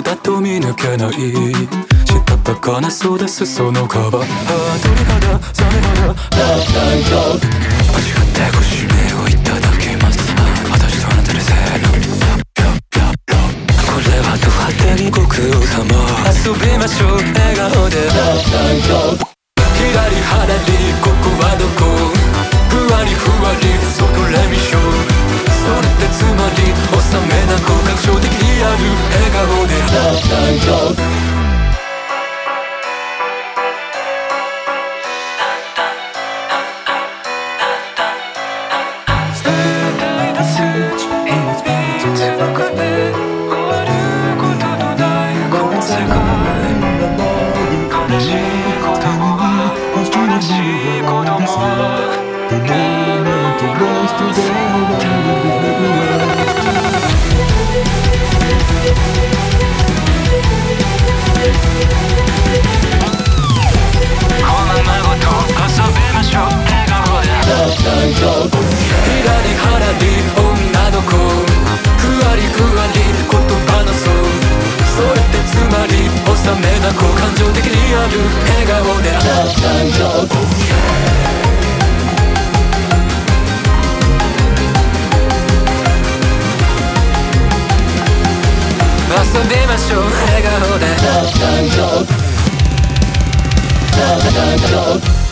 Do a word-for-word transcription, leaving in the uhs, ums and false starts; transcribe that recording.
だと見抜けないしたたかなそうですその皮あ鳥肌サメ肌大丈夫味わってご指名をいただきます私とあなたでせーのこれはド派手にご苦労様遊びましょう笑顔で大丈夫ひらりはらりここはどこふわりふわりそこレミショーそれってつまり収めなく感傷的にある笑顔で大丈夫冷めなく感情的にある笑顔で大丈夫遊びましょう笑顔で大丈夫大丈夫